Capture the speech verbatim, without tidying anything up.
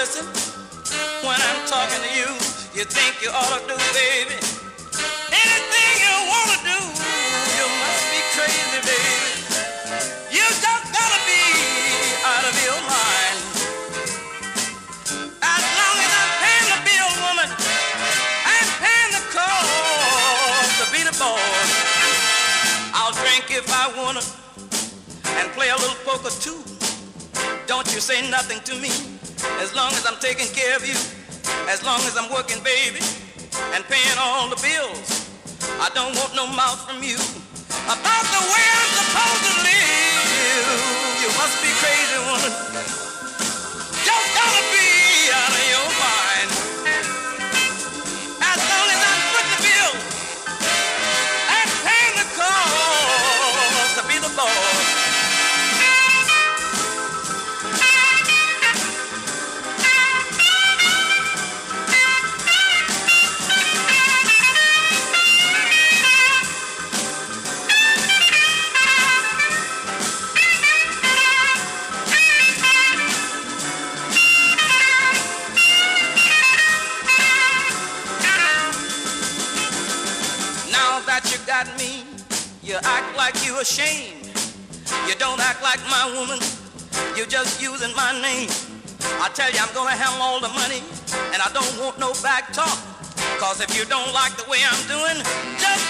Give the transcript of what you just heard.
listen when I'm talking to you. You think you ought to do, baby, anything you want to do. You must be crazy, baby. You just gotta be out of your mind. As long as I'm paying the bill, woman, I'm paying the cost to be the boss. I'll drink if I wanna and play a little poker too. Don't you say nothing to me as long as I'm taking care of you, as long as I'm working, baby, and paying all the bills. I don't want no mouth from you about the way I'm supposed to live. You must be crazy, woman. Just gotta be out of your mind. As long as I'm putting the bill and paying the cost to be the boss. Me, you act like you ashamed. You don't act like my woman. You're just using my name. I tell you, I'm gonna handle all the money, and I don't want no back talk. Cause if you don't like the way I'm doing, just